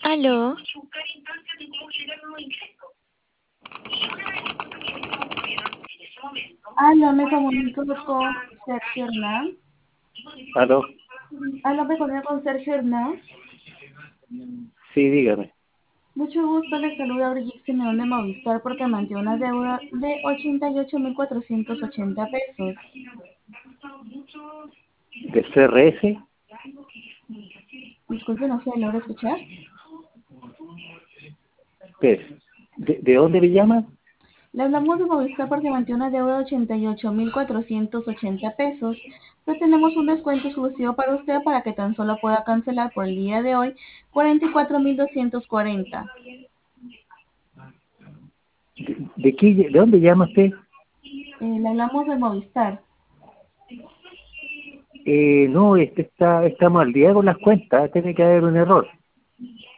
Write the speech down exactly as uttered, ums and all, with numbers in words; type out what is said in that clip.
Aló, Aló, me comunico con Sergio Hernán. ¿Aló? Aló, me comunico con Sergio Hernán. Sí, dígame. Mucho gusto, les saluda Brigitte Simeón de Movistar porque mantiene una deuda de ochenta y ocho mil cuatrocientos ochenta pesos. ¿De C R S? Disculpe, no se logra escuchar. Pues, ¿de, de dónde me llama? Le hablamos de Movistar porque mantiene una deuda de ochenta y ocho mil cuatrocientos ochenta pesos. Pero tenemos un descuento exclusivo para usted para que tan solo pueda cancelar por el día de hoy cuarenta y cuatro mil doscientos cuarenta. ¿De, de qué, de dónde llama usted? Eh, le hablamos de Movistar. Eh, no, este está, estamos al día con las cuentas, tiene que haber un error.